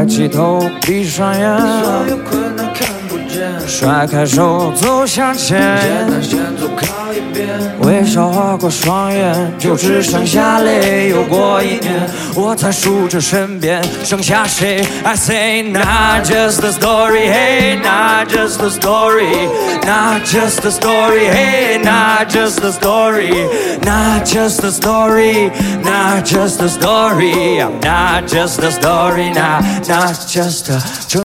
起头，闭上眼， 所有困难看不见， 甩开手，走向前。 简单先走靠一边， 微笑划过双眼，就只剩下泪。又过1年，我才数着身边剩下谁。I say not just a story, hey, not just a story, not just a story, hey, not just a story, not just a story, not just a story. I'm not just a story, not just a.